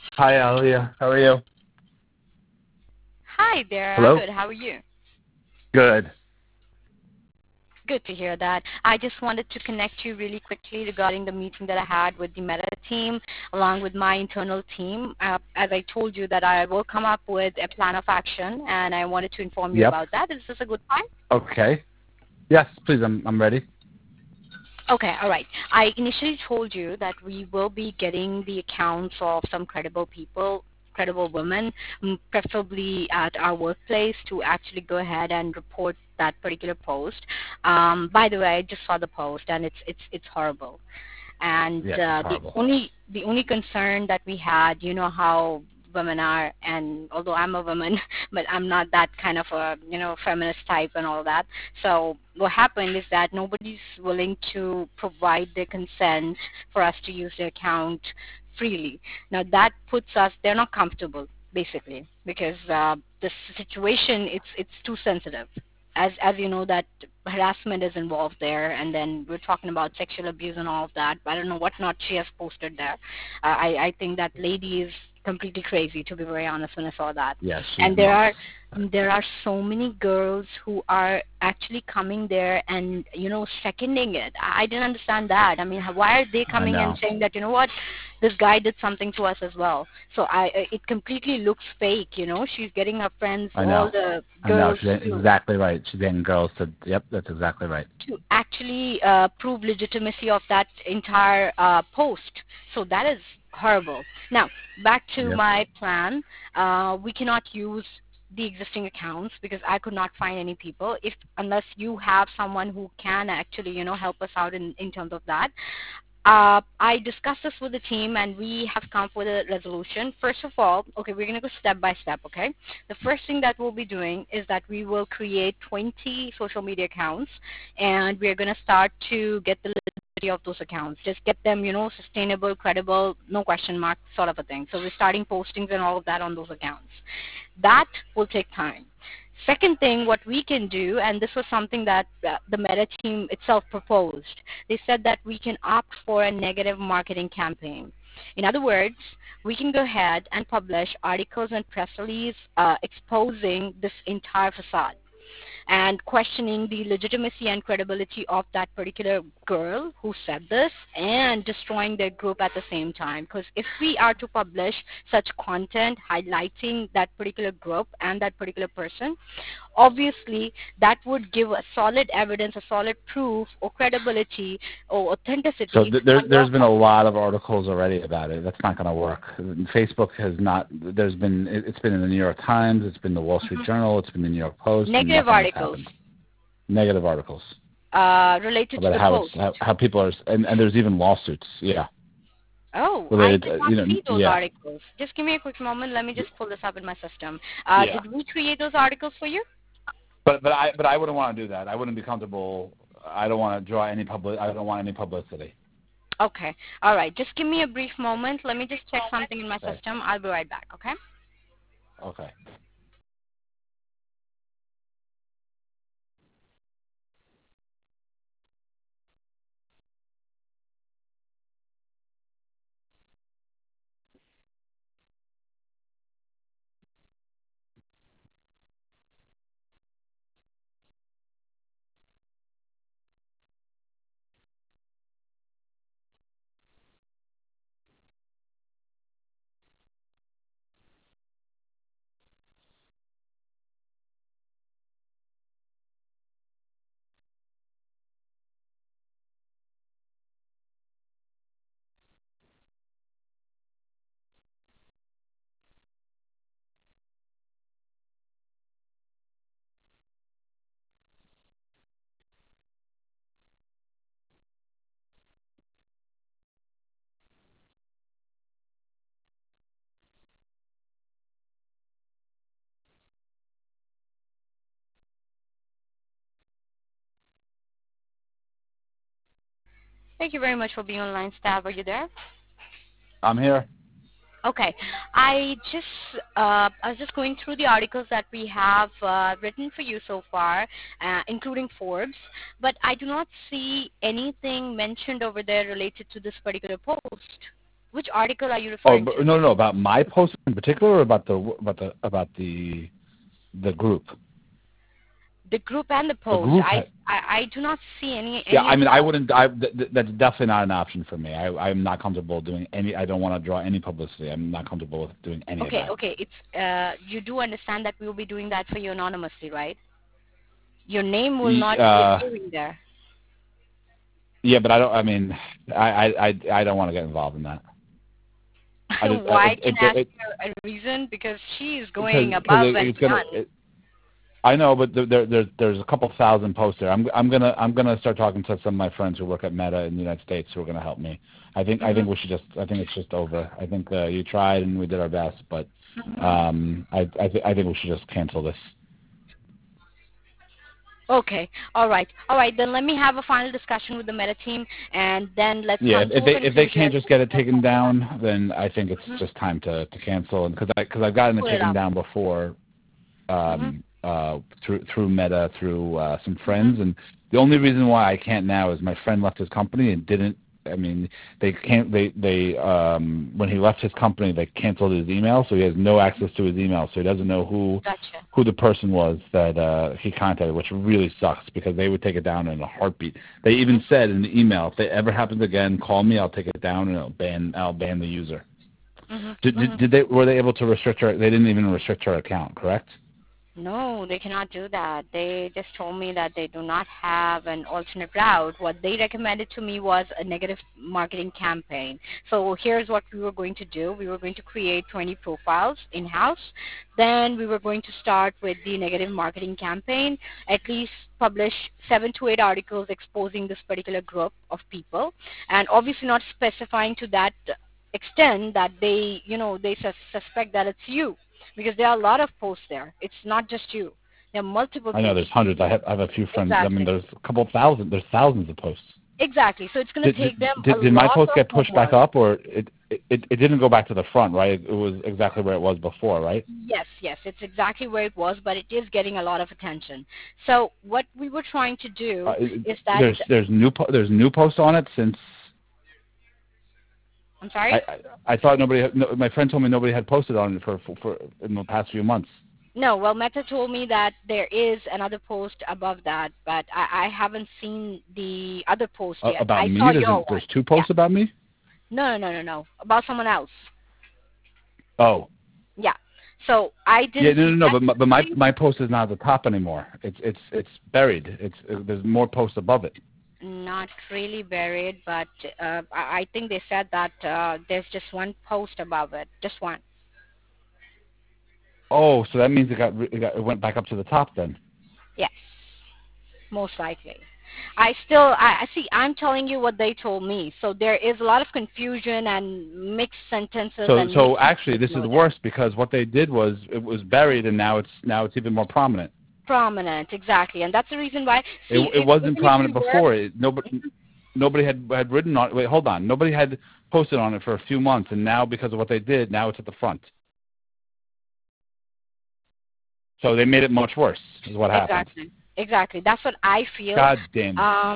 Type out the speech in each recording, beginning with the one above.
Hi, Alia. How are you? Hi there. I'm Hello? good. How are you? Good. Good to hear that. I just wanted to connect you really quickly regarding the meeting that I had with the Meta team along with my internal team. As I told you that I will come up with a plan of action and I wanted to inform you Yep. about that. Is this a good time? Okay. Yes, please. I'm ready. Okay, all right. I initially told you that we will be getting the accounts of some credible people, credible women, preferably at our workplace, to actually go ahead and report that particular post. By the way, I just saw the post and it's horrible. And Yes, it's horrible. the only concern that we had, you know how women are, and although I'm a woman, but I'm not that kind of a feminist type and all that. So what happened is that nobody's willing to provide their consent for us to use their account freely. Now that puts us, they're not comfortable basically because the situation it's too sensitive. As you know that harassment is involved there, and then we're talking about sexual abuse and all of that. I don't know what not she has posted there. I think that lady is completely crazy, to be very honest, when I saw that. Yes, she's And nuts. there are so many girls who are actually coming there and seconding it. I didn't understand that. I mean, why are they I coming and know. saying that, you know what, this guy did something to us as well? So it completely looks fake. She's getting her friends, I all know. the I know. girls, She's exactly right. She's getting girls to. Yep, that's exactly right. to actually prove legitimacy of that entire post. So that is horrible. Now, back to Yep. my plan. We cannot use the existing accounts because I could not find any people. If unless you have someone who can actually, help us out in terms of that. I discussed this with the team and we have come up with a resolution. First of all, okay, we're going to go step by step, okay? The first thing that we'll be doing is that we will create 20 social media accounts and we're going to start to get the legitimacy of those accounts. Just get them, sustainable, credible, no question mark sort of a thing. So we're starting postings and all of that on those accounts. That will take time. Second thing, what we can do, and this was something that the Meta team itself proposed, they said that we can opt for a negative marketing campaign. In other words, we can go ahead and publish articles and press release exposing this entire facade and questioning the legitimacy and credibility of that particular girl who said this and destroying their group at the same time. Because if we are to publish such content highlighting that particular group and that particular person, obviously that would give a solid evidence, a solid proof or credibility or So authenticity there's on your there's been a part. lot of articles already about it. That's not going to work. Facebook has not. It's been in the New York Times. It's been the Wall Street Mhm. Journal. It's been the New York Post, and Negative nothing has articles happened. Negative articles related to about the how post. it's how people are, and there's even lawsuits. Yeah, Oh, I related. did not see those Yeah, articles. Just give me a quick moment. Let me just pull this up in my system. yeah. Did we create those articles for you? But I wouldn't want to do that. I wouldn't be comfortable. I don't want to draw any public. I don't want any publicity. Okay. All right. Just give me a brief moment. Let me just check something in my Okay. system. I'll be right back, okay? Okay. Thank you very much for being online, staff. Are you there? I'm here. Okay. I was just going through the articles that we have written for you so far, including Forbes, but I do not see anything mentioned over there related to this particular post. Which article are you Oh, referring to? no, about my post in particular, or about the group. The group and the The post. group. I do not see any Yeah, I of mean, the I posts. wouldn't. That's definitely not an option for me. I'm not comfortable doing any. I don't want to draw any publicity. I'm not comfortable with doing any of Okay, that. okay. It's you do understand that we will be doing that for you anonymously, right? Your name will not be appearing there. Yeah, but I don't. I mean, I don't want to get involved in that. Why? Can I ask you a reason? Because she is going because above and it's gonna. beyond. I know, but there's a couple thousand posts there. I'm gonna start talking to some of my friends who work at Meta in the United States who are gonna help me. I think we should just. I think it's just over. I think you tried and we did our best, but I think we should just cancel this. Okay. All right. All right. Then let me have a final discussion with the Meta team, and then let's Yeah, come to a conclusion. if they can't just get it taken down, then I think it's just time to cancel. And because I've gotten it taken down before, through Meta, through some friends, and the only reason why I can't now is my friend left his company and didn't. I mean, they can't. They when he left his company, they canceled his email, so he has no access to his email, so he doesn't know who the person was that he contacted, which really sucks because they would take it down in a heartbeat. They even said in the email, if it ever happens again, call me. I'll take it down and I'll ban the user. Were they able to restrict her? They didn't even restrict her account, correct? No, they cannot do that. They just told me that they do not have an alternate route. What they recommended to me was a negative marketing campaign. So here's what we were going to do. We were going to create 20 profiles in-house. Then we were going to start with the negative marketing campaign, at least publish 7 to 8 articles exposing this particular group of people, and obviously not specifying to that extent that they, they suspect that it's you. Because there are a lot of posts there. It's not just you. There are multiple I know posts. there's hundreds. I have a few friends. Exactly. I mean, there's a couple thousand. There's thousands of posts. Exactly. So it's going to take them a lot. Did my post get pushed back up, or it didn't go back to the front, right? It was exactly where it was before, right? Yes. It's exactly where it was, but it is getting a lot of attention. So what we were trying to do is that there's new posts on it since. I'm sorry? I thought my friend told me nobody had posted on it for in the past few months. No, well, Meta told me that there is another post above that, but I haven't seen the other post yet. About me? There's 2 posts about me? No. About someone else. Oh. Yeah. So I didn't. Yeah, no. But my post is not at the top anymore. It's buried. There's more posts above it. Not really buried, but I think they said that there's just one post above it, just one. Oh, so that means it went back up to the top then. Yes, most likely. I see. I'm telling you what they told me. So there is a lot of confusion and mixed sentences. So actually, this is worse because what they did was it was buried, and now it's even more prominent. Prominent, exactly, and that's the reason why. See, it wasn't prominent before. Nobody had written on it. Wait, hold on. Nobody had posted on it for a few months, and now because of what they did, now it's at the front. So they made it much worse. Is what happened. Exactly. That's what I feel. God damn.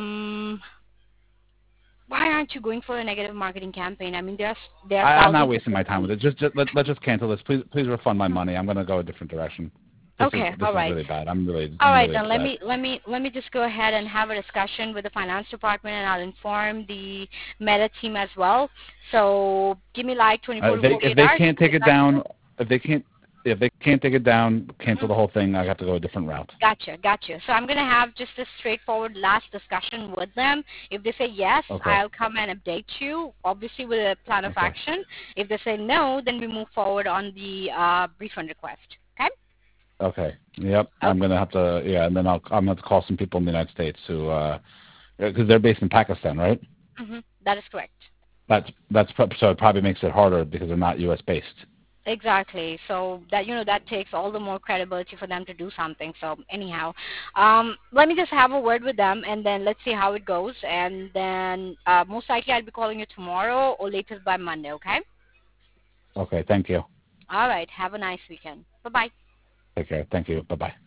Why aren't you going for a negative marketing campaign? I mean, I'm not wasting my time with it. Let's just cancel this. Please refund my money. I'm going to go a different direction. This is really bad. I'm really then let me just go ahead and have a discussion with the finance department, and I'll inform the Meta team as well. So give me like 24 to 48 hours. If they can't take it down, if they can't take it down, cancel the whole thing. I have to go a different route. Gotcha. So I'm going to have just a straightforward last discussion with them. If they say yes, I'll come and update you, obviously with a plan of action. If they say no, then we move forward on the refund request. Okay? Okay. Yep. Okay. I'm gonna have to. Yeah, and then I'm gonna have to call some people in the United States who, because they're based in Pakistan, right? That is correct. So it probably makes it harder because they're not U.S. based. Exactly. So that that takes all the more credibility for them to do something. So anyhow, let me just have a word with them, and then let's see how it goes. And then most likely I'll be calling you tomorrow or latest by Monday. Okay? Okay. Thank you. All right. Have a nice weekend. Bye-bye. Take care. Thank you. Bye-bye.